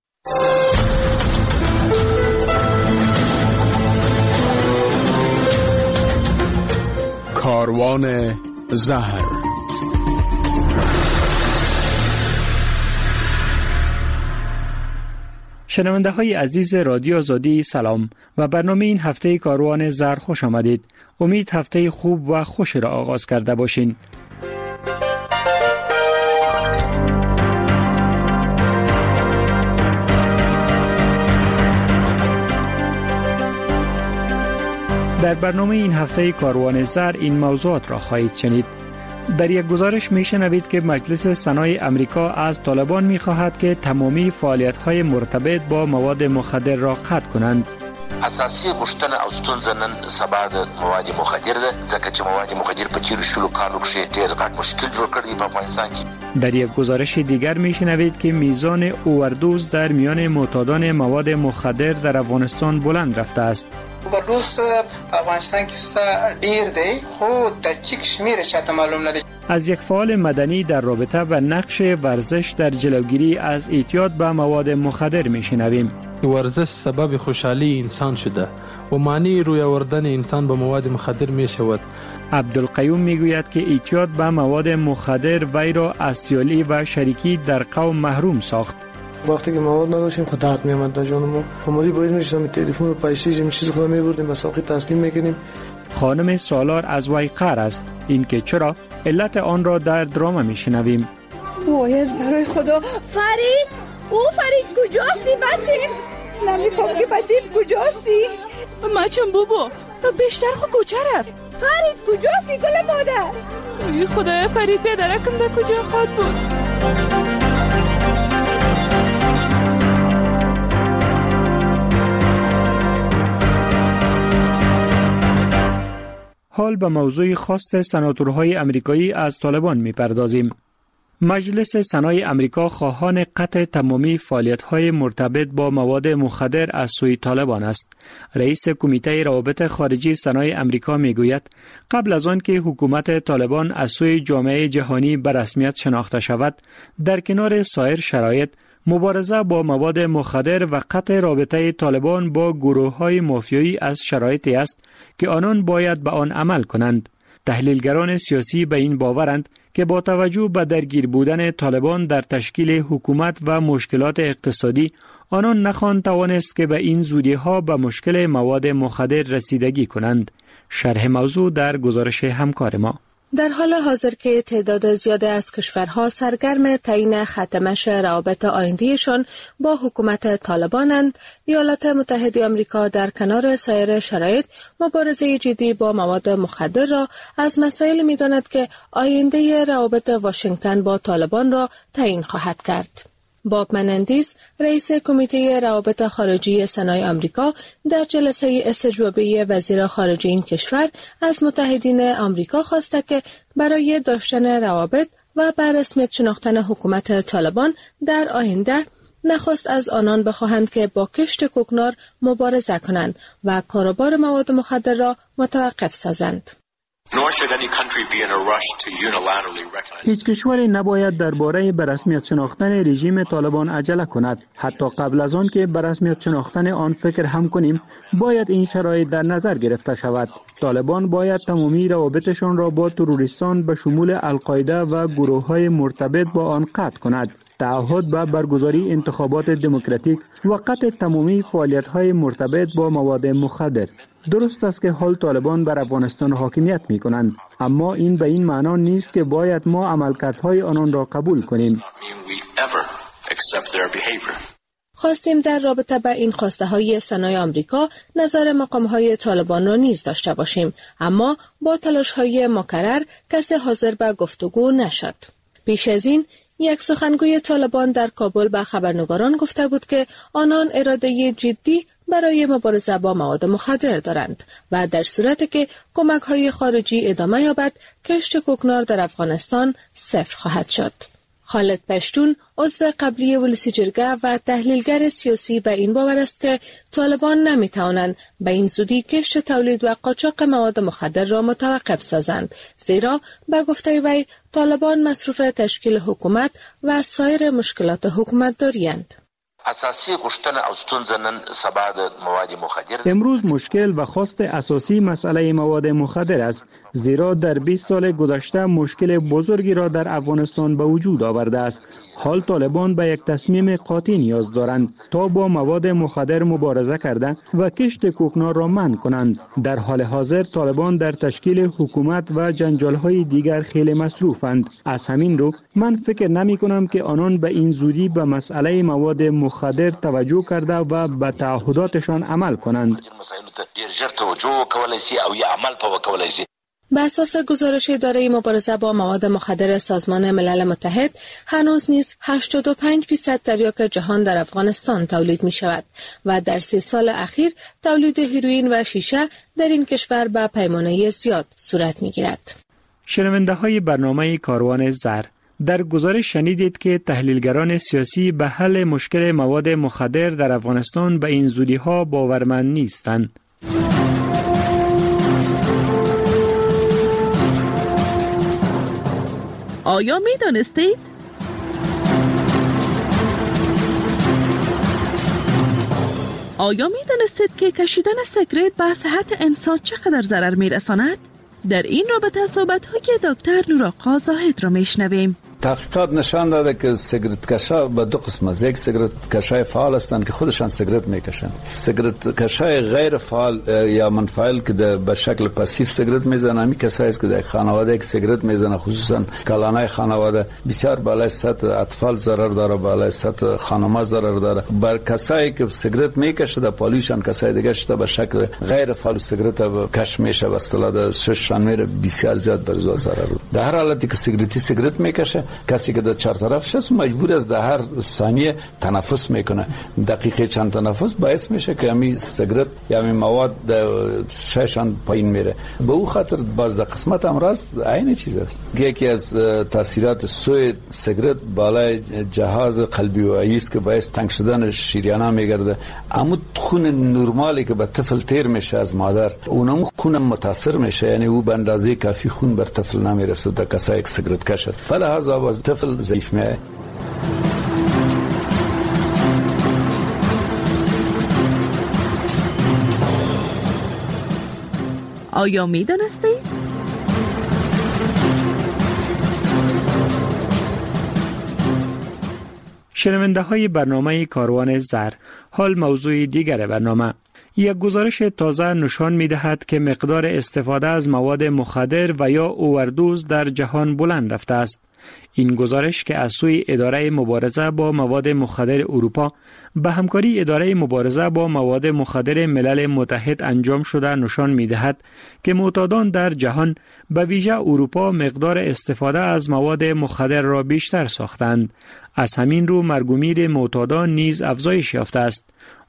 کاروان زهر. شنونده های عزیز رادیو آزادی سلام و برنامه این هفته کاروان زهر خوش آمدید. امید هفته خوب و خوش را آغاز کرده باشین. در برنامه این هفته کاروان زهر این موضوعات را خواهید شنید. در یک گزارش می شنوید که مجلس سنای امریکا از طالبان می خواهد که تمامی فعالیت های مرتبط با مواد مخدر را قطع کنند. اساسي غوښتنه او ستونزه نن سبا د مواد مخدر ده، ځکه چې مواد مخدر په تیرو شلو کالو کې ډېر غټ مشکل جوړ کړی په افغانستان کې. در یک گزارش دیگر می شنوید که میزان اووردوز در میان معتادان مواد مخدر در افغانستان بلند رفته است. اووردوز په افغانستان کې ډېر دی، خو دقیق شمیر چاته معلوم نه دی. از یک فعال مدنی در رابطه با نقش ورزش در جلوگیری از اعتیاد به مواد مخدر می شنویم. ورزش سبب خوشحالی انسان شده و معنی روی آوردن انسان به مواد مخدر می شود. عبدالقیوم می گوید که اعتیاد به مواد مخدر وی را از سیالی و شریکی در قوم محروم ساخت. وقتی که مواد نداشتیم خود درد می آمد در جان ما. هموری باید می شدیم تلفن و پیسه جمع چیز خود می بردیم به ساقی تسلیم می کنیم. خانم سالار از وی قهر است. این که چرا علت آن را در درام می شنویم. وای برای خدا فرید، او فرید کجاستی بچه؟ نمیفهم که بچه کجاستی؟ مچم بابا بیشتر خو کجا رفت؟ فرید کجاستی گل مادر؟ ای خدای فرید پدرکم در کجا خود بود؟ حال به موضوع خواست سناتورهای امریکایی از طالبان می‌پردازیم. مجلس سنای امریکا خواهان قطع تمامی فعالیت‌های مرتبط با مواد مخدر از سوی طالبان است. رئیس کمیته روابط خارجی سنای امریکا میگوید قبل از آن که حکومت طالبان از سوی جامعه جهانی به رسمیت شناخته شود، در کنار سایر شرایط مبارزه با مواد مخدر و قطع رابطه طالبان با گروه‌های مافیایی از شرایطی است که آنان باید به آن عمل کنند. تحلیلگران سیاسی به این باورند که با توجه به درگیر بودن طالبان در تشکیل حکومت و مشکلات اقتصادی، آنان نخواهند توانست که به این زودی‌ها به مشکل مواد مخدر رسیدگی کنند. شرح موضوع در گزارش همکار ما. در حال حاضر که تعداد زیادی از کشورها سرگرم تعیین ختمش روابط آیندهشان با حکومت طالبانند، ایالات متحده آمریکا در کنار سایر شرایط مبارزه جدی با مواد مخدر را از مسائل می‌داند که آینده روابط واشنگتن با طالبان را تعیین خواهد کرد. باب منندیز، رئیس کمیته روابط خارجی سنای آمریکا، در جلسه استجوابی وزیر خارجه این کشور از متحدین آمریکا خواسته که برای داشتن روابط و بر رسمیت شناختن حکومت طالبان در آینده نخست از آنان بخواهند که با کشت کوکنار مبارزه کنند و کاروبار مواد مخدر را متوقف سازند. هیچ کشوری نباید درباره به رسمیت شناختن رژیم طالبان عجله کند. حتی قبل از آن که به رسمیت شناختن آن فکر هم کنیم، باید این شرایط در نظر گرفته شود. طالبان باید تمامی روابطشان را با تروریستان به شمول القاعده و گروه‌های مرتبط با آن قطع کند. تعهد به برگزاری انتخابات دموکراتیک و قطع تمامی فعالیت‌های مرتبط با مواد مخدر. درست است که حال طالبان بر افغانستان حاکمیت می کنند، اما این به این معنا نیست که باید ما عملکردهای آنان را قبول کنیم. خواستیم در رابطه با این خواسته های سنای آمریکا نظر مقام های طالبان را نیز داشته باشیم، اما با تلاش های مکرر کسی حاضر به گفتگو نشد. پیش از این یک سخنگوی طالبان در کابل به خبرنگاران گفته بود که آنان اراده جدی برای مبارزه با مواد مخدر دارند و در صورتی که کمک‌های خارجی ادامه یابد، کشت کوکنار در افغانستان صفر خواهد شد. خالد پشتون، عضو قبلی ولسی جرگه و تحلیلگر سیاسی، به این باور است که طالبان نمی‌توانند به این زودی کشت تولید و قاچاق مواد مخدر را متوقف سازند، زیرا به گفته وی طالبان مصروف تشکیل حکومت و سایر مشکلات حکومت داری‌اند. اساسی غشتن او ستونزه نن سبا د مواد مخدر. امروز مشکل و خواست اساسی مسئله مواد مخدر است، زیرا در بیست سال گذشته مشکل بزرگی را در افغانستان به وجود آورده است. حال طالبان به یک تصمیم قاطع نیاز دارند تا با مواد مخدر مبارزه کرده و کشت کوکنار را منع کنند. در حال حاضر طالبان در تشکیل حکومت و جنجال‌های دیگر خیلی مصروفند. از همین رو من فکر نمی کنم که آنان به این زودی به مسئله مواد مخدر توجه کرده و به تعهداتشان عمل کنند. به اساس گزارش اداره مبارزه با مواد مخدر سازمان ملل متحد، هنوز نیز هشتاد و پنج درصد تریاک جهان در افغانستان تولید می شود و در سه سال اخیر تولید هیروئین و شیشه در این کشور به پیمانه زیاد صورت می گیرد. شنونده های برنامه کاروان زر، در گزارش شنیدید که تحلیلگران سیاسی به حل مشکل مواد مخدر در افغانستان به این زودی ها باورمند نیستند. آیا می دانستید؟ آیا می دانستید که کشیدن سیگارت به صحت انسان چقدر ضرر می رساند؟ در این رابطه صحبت های دکتر نورآقا زاهد را می شنویم. تحقیقات نشان داده که سیگارت کشا به دو قسم است. یک سیگارت کشای فعال هستند که خودشان سیگارت میکشند. سیگارت کشای غیر فعال یا منفعل که به شکل پاسیو سیگارت میزنند، همین کسایی است که در خانواده یک سیگارت میزنند، خصوصا کلانای خانواده، بسیار بالای سطح اطفال ضرر داره، بالای سطح خانم‌ها ضرر داره. بر کسایی که سیگارت میکشند در پالیوشن، کسای دیگه شده به شکل غیر فعال سیگارت کش میشه، به اصطلاح شش شانمیر بسیار زیاد بر ضرر. در هر حالتی که سیگارتی سیگارت میکشه، کسی که در چهار طرف شست مجبور است در هر ثانیه تنفس میکنه. دقیقه چند تنفس باعث میشه که همین سیگرت یا همین مواد ششان پایین میره. به او خاطر باز در قسمت امراض عین چیز است. یکی از تاثیرات سوی سیگرت بالای جهاز قلبی و عیی است که باعث تنگ شدن شریان‌ها میگرده. اما خون نرمالی که به طفل تیر میشه از مادر اونم خون متاثر میشه، یعنی او به اندازه کافی خون بر طفل نمیرسه در کسایی که سیگرت کش است. فلهذا باز طفل ضعیف میشه. آیا می دانستید؟ شنونده های برنامه کاروان زر، حال موضوع دیگر برنامه. یک گزارش تازه نشان می دهد که مقدار استفاده از مواد مخدر و یا اووردوز در جهان بلند رفته است. این گزارش که از سوی اداره مبارزه با مواد مخدر اروپا به همکاری اداره مبارزه با مواد مخدر ملل متحد انجام شده نشان می دهد که معتادان در جهان به ویژه اروپا مقدار استفاده از مواد مخدر را بیشتر ساختند. از همین رو مرگ و میر معتادان نیز افزایش یافته است.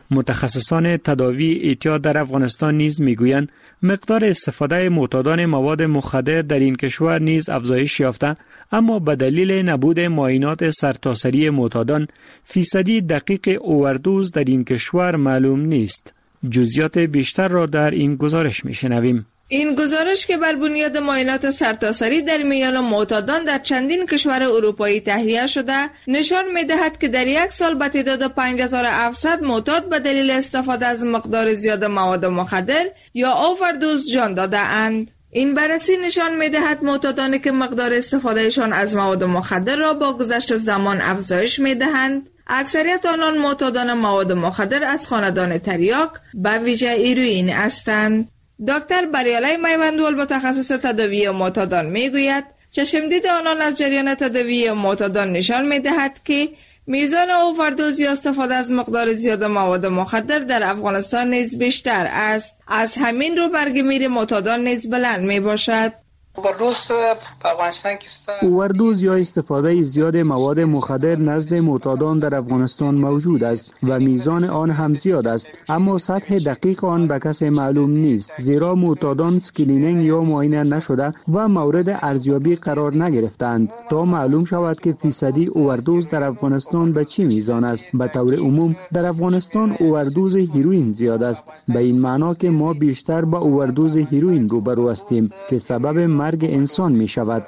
متخصصان تداوی اعتیاد در افغانستان نیز میگویند مقدار استفاده معتادان مواد مخدر در این کشور نیز افزایش یافته، اما به دلیل نبود معاینات سرتاسری معتادان فیصدی دقیق اووردوز در این کشور معلوم نیست. جزئیات بیشتر را در این گزارش میشنویم. این گزارش که بر بنیاد معاینات سرتاسری در میان معتادان در چندین کشور اروپایی تهیه شده نشان می‌دهد که در یک سال به تعداد پنج هزار و هفتصد معتاد به دلیل استفاده از مقدار زیاد مواد مخدر یا اووردوز جان داده اند. این بررسی نشان می‌دهد معتادانی که مقدار استفادهشان از مواد مخدر را با گذشت زمان افزایش می‌دهند، اکثریت آنان معتادان مواد مخدر از خاندان تریاک به ویژه هیروئین هستند. دکتر بریالی میوندول متخصص تداوی معتادان میگوید چشمدید آنان از جریان تداوی معتادان نشان میدهد که میزان اووردوز یا استفاده از مقدار زیاد مواد مخدر در افغانستان نیز بیشتر است. از همین رو مرگ میر معتادان نیز بلند می باشد. اووردوز په افغانستان کې اووردوز یا استفاده زیاد مواد مخدر نزد معتادان در افغانستان موجود است و میزان آن هم زیاد است، اما سطح دقیق آن به کسی معلوم نیست، زیرا معتادان اسکرینینگ یا معاینه نشده و مورد ارزیابی قرار نگرفتند تا معلوم شود که فیصدی اووردوز در افغانستان به چه میزان است. به طور عموم در افغانستان اووردوز هیروئین زیاد است، به این معنا که ما بیشتر با اووردوز هیروئین روبرو هستیم که سبب مرگ انسان می شود.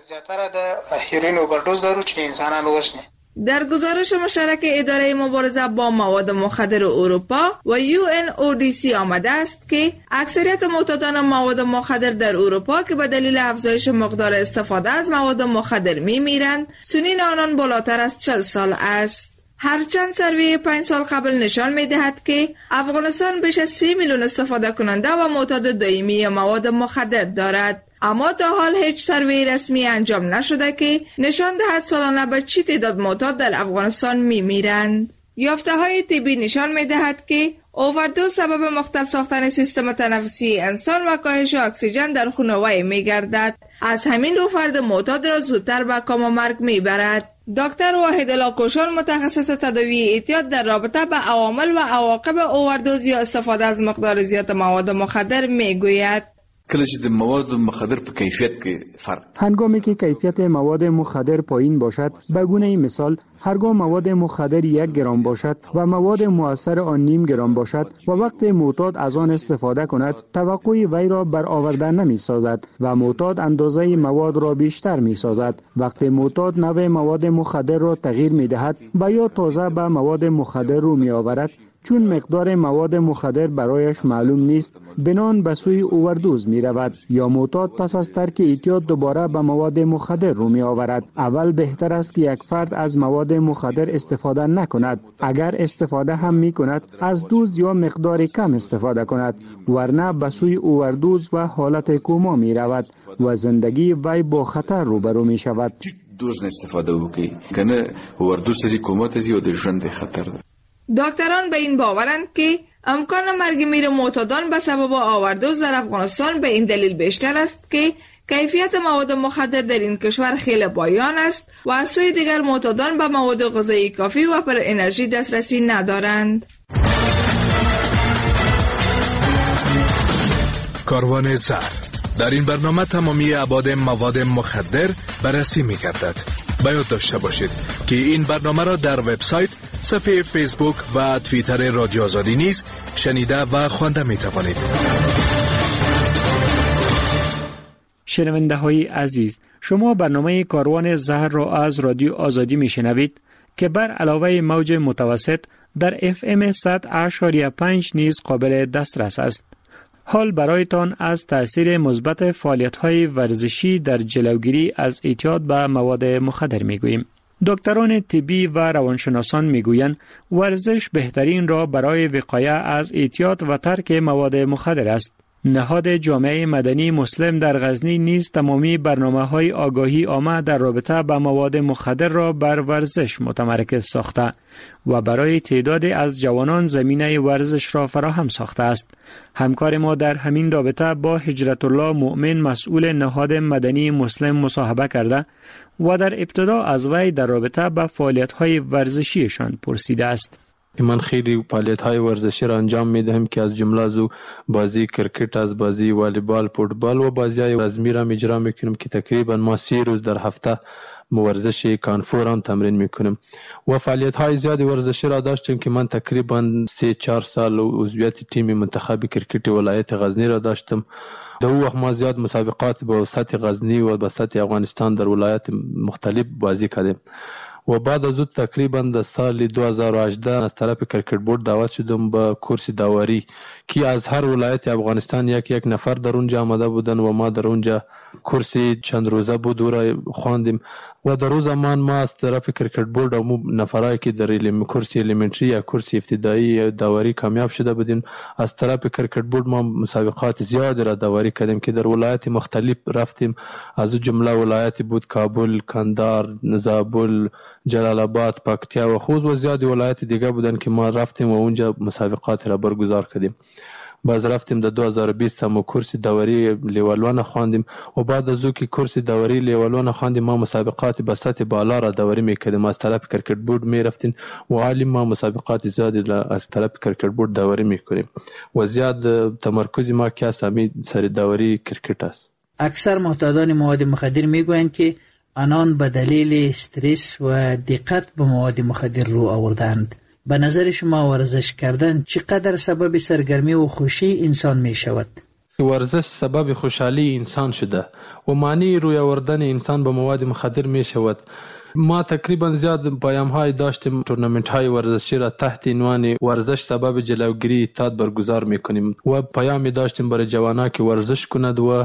در گزارش مشترک اداره مبارزه با مواد مخدر اروپا و یو ان او دی سی آمده است که اکثریت معتادان مواد مخدر در اروپا که به دلیل افزایش مقدار استفاده از مواد مخدر می میرند، سنین آنان بالاتر از چهل سال است. هرچند سروی پنج سال قبل نشان می دهد که افغانستان بیش از سی میلیون استفاده کننده و معتاد دائمی مواد مخدر دارد، اما تا حال هیچ سروی رسمی انجام نشده که نشان دهد سالانه به چه تعداد معتاد در افغانستان می میرند. یافته های طبی نشان می دهد که اووردوز سبب مختل ساختن سیستم تنفسی انسان و کاهش اکسیژن در خون وی می گردد. از همین رو فرد معتاد را زودتر به کام و مرگ می برد. دکتر وحید الله کوشان متخصص تداوی اعتیاد در رابطه با عوامل و عواقب اووردوز یا استفاده از مقدار زیاد مواد مخدر می گوید. کله چې د مواد مخدر په کیفیت کې فرق هنگامی که کیفیت مواد مخدر پایین باشد، به گونه مثال هرگاه مواد مخدر یک گرم باشد و مواد مؤثر آن نیم گرم باشد و وقت معتاد از آن استفاده کند، توقع وی را برآورده نمی سازد و معتاد اندازه مواد را بیشتر می سازد. وقت معتاد نوع مواد مخدر را تغییر می دهد و یا تازه به مواد مخدر رو می آورد، چون مقدار مواد مخدر برایش معلوم نیست، بنان به سوی اووردوز می رود یا معتاد پس از ترک اعتیاد دوباره به مواد مخدر رو می آورد. اول بهتر است که یک فرد از مواد مخدر استفاده نکند. اگر استفاده هم می کند، از دوز یا مقدار کم استفاده کند، ورنه به سوی اووردوز و حالت کوما می رود و زندگی وی با خطر روبرو می شود. دوز استفاده وکړي کنه اووردوز سری کوما ته زیات ژوند خطر ده. دکتران به این باورند که امکان مرگ میر معتادان به سبب آوردوز در افغانستان به این دلیل بیشتر است که کیفیت مواد مخدر در این کشور خیلی پایان است و از سوی دیگر معتادان به مواد غذایی کافی و پر انرژی دسترسی ندارند. کاروان زر. در این برنامه تمامی ابعاد مواد مخدر بررسی می گردد. باید داشته باشید که این برنامه را در وبسایت، صفحه فیسبوک و توییتر رادیو آزادی نیز شنیده و خوانده می توانید. شنونده های عزیز، شما برنامه کاروان زهر را از رادیو آزادی می شنوید که بر علاوه موج متوسط در اف ام صد و پنج نیز قابل دسترس است. حال برایتان از تأثیر مثبت فعالیت‌های ورزشی در جلوگیری از اعتیاد به مواد مخدر می‌گوییم. دکتران طبی و روانشناسان می‌گویند ورزش بهترین راه برای وقایه از اعتیاد و ترک مواد مخدر است. نهاد جامعه مدنی مسلم در غزنی نیز تمامی برنامه‌های آگاهی عامه در رابطه با مواد مخدر را بر ورزش متمرکز ساخته و برای تعدادی از جوانان زمینه ورزش را فراهم ساخته است. همکار ما در همین رابطه با هجرت الله مؤمن مسئول نهاد مدنی مسلم مصاحبه کرده و در ابتدا از وی در رابطه با فعالیت‌های ورزشیشان پرسیده است. من خیلی فعالیت‌های ورزشی را انجام می‌دهم که از جمله از بازی کرکت، از بازی والیبال، فوتبال و بازی‌های رزمی را اجرا می‌کنم که تقریبا ما سی روز در هفته ورزش کانفوران تمرین می‌کنم و فعالیت‌های زیادی ورزشی را داشتم که من تقریبا سه چهار سال عضویت تیم منتخب کرکت ولایت غزنی را داشتم. در اون وقت ما زیاد مسابقات با سطح غزنی و با سطح افغانستان در ولایت مختلف بازی کردیم. و بعد از اون تقریبا در سال دو هزار و هجده از طرف کرکت بورد دعوت شدم به کورس داوری که از هر ولایت افغانستان یک یک نفر در اونجا آمده بودن و ما در اونجا کورس چند روزه بود و را خواندیم و در روز زمان ما از طرف کرکت بورد و نفرایی که در علم کورس الیمنتری یا کورس ابتدایی داوری کامیاب شده بودیم از طرف کرکت بورد ما مسابقات زیاد را داوری کردیم که در ولایت مختلف رفتیم. از جمله ولایت بود کابل، کندهار، زابل، جلال آباد، پکتیا و خوست و زیاد ولایت دیگه بودن که ما رفتیم و اونجا مسابقات را برگزار کردیم. باز رفتیم در دو هزار و بیست هم کورس داوری لیوالوان خواندیم و بعد از او که کورس داوری لیوالوان خواندیم ما مسابقات به سطح بالا را داوری میکردیم. از طرف کرکت بورد میرفتیم و حالی ما مسابقات زیادی از طرف کرکت بورد داوری میکنیم و زیاد تمرکز ما که اسامی سر داوری کرکت است. اکثر معتادان مواد مخدر میگویند که آنان به دلیل استرس و دقت به مواد مخدر رو آوردند. به نظر شما ورزش کردن چقدر سبب سرگرمی و خوشی انسان می شود؟ ورزش سبب خوشحالی انسان شده و معنی روی آوردن انسان به مواد مخدر می شود. ما تقریبا زیاد پیام های داشتیم تورنمنت های ورزشی را تحت عنوان ورزش سبب جلوگیری اعتیاد برگزار می کنیم و پیام داشتیم برای جوانان که ورزش کند و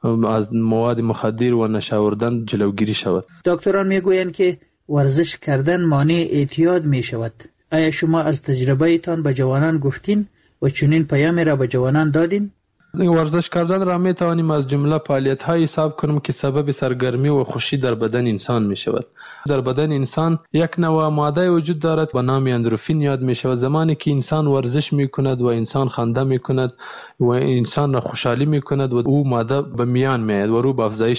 از مواد مخدر و نشه آوردن جلوگیری شود. دکتران می گویند که ورزش کردن مانع اعتیاد می شود. آیا شما از تجربه تان به جوانان گفتین و چنین پیامی را به جوانان دادین؟ ورزش کردن را می توانیم از جمله فعالیت های حساب کنیم که سبب سرگرمی و خوشی در بدن انسان می شود. در بدن انسان یک نوع ماده وجود دارد به نام اندروفین یاد می شود. زمانی که انسان ورزش می کند و انسان خنده می کند و انسان را خوشحالی می کند و او ماده به میان می آید و رو به افزایش